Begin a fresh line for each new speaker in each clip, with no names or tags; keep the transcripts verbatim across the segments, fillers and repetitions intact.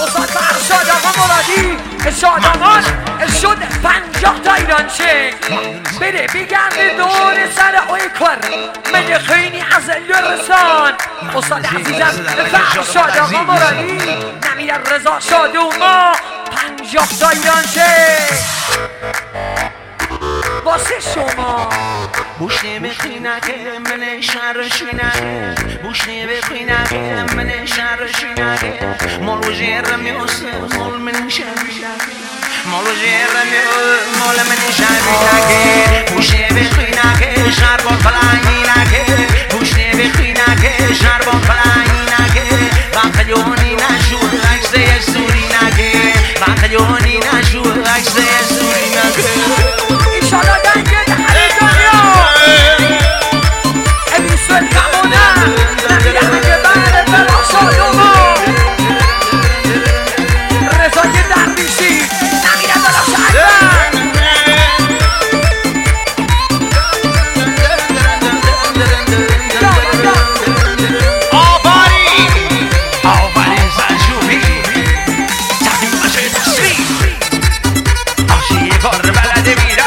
استاد فرشاد آقا مرادی شادمان شد پنجاه تا ایرانچه بره بگرده دور سر اوی کار مگه خیلی از لرسان استاد عزیزم فرشاد آقا مرادی نمیر رضا شادوما پنجاه تا ایرانچه واسه شما
بوش نمیخوی نگه من شرشی نگه بوش نمیخوی نگه من شرشی نگه مال و جیر میوسه مال من شرشی نگه مال و جیر میوسه مال من شرشی نگه بوش نمیخوی نگه شربان فلنگی نگه بوش نمیخوی نگه شربان فلنگی نگه بقیونی نشور عکسه سوری نگه بقیونی نشور عکسه سوری نگه
ایشالا دنگه دهنی دنیا امیسو کمونه نمیده هنگه بره بلا شادوما رضای درویشی نمیده بلا شدن
آفاری آفاری زنجوبی تقیم باشه تصویر آشی کار بلده میرا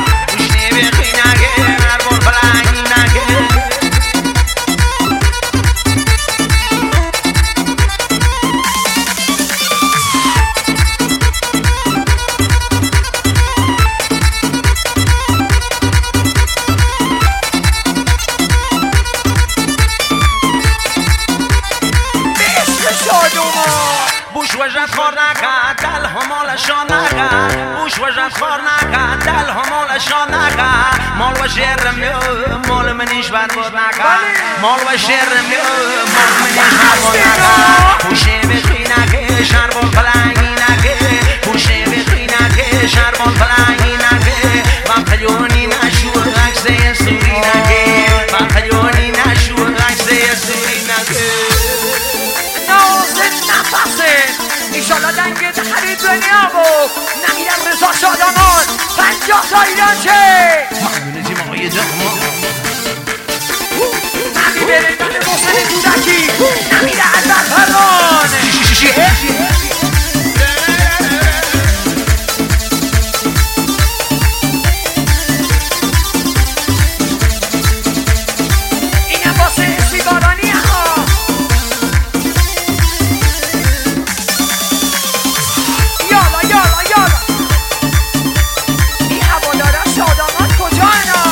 بوش وجد خور نکد دل همالشان نکد بوش وجد خور نکد دل همالشان نکد مال و شیر میو مال منیش برباد نکد مال و شیر میو مال منیش برباد نکد بوشه بخوی نکه شربان فلنگی نکه بوشه بخوی نکه شربان فلنگی نکه من قیونی نشور عکسه سوری نکه من قیونی نشور عکسه سوری نکه
ایشالا دنگه دهنی دنیا بود نمیدم رضا شادمان پنجاه تا ایرانچه
ممنون تیمای دامان
نمی بره دن محسن دودکی نمیده از فرمان اینم واسه سیگارانی ها یالا یالا یالا این هوادارا شادامان کجا اینا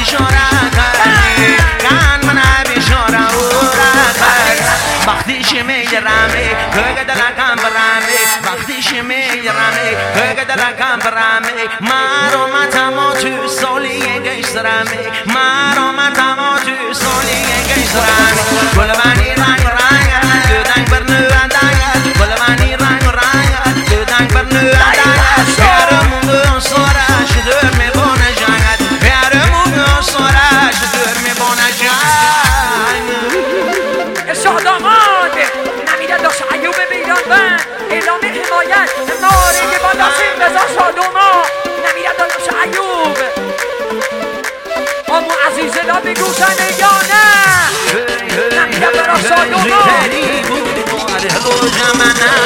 وقتی شمه میگرمه که دلکم برمه وقتی میگرمه که دلکم برمه مرامتم تو سالی گشترمه مرامتم تو سالی گشترمه گل منی رنگ رنگ دنگ بر نوندنگ گل منی رنگ رنگ دنگ بر نوندنگ یارمون سارش دور میبونه جنگ یارمون سارش دور میبونه جنگ
ارشاد آماد نمیده داشت ایوب بیران بند اعلام حمایت ناره بالا سیم رضا شادوما نمیده داشت ایوب آمو عزیز لا بگوشن یا نه نمیده برا شادوما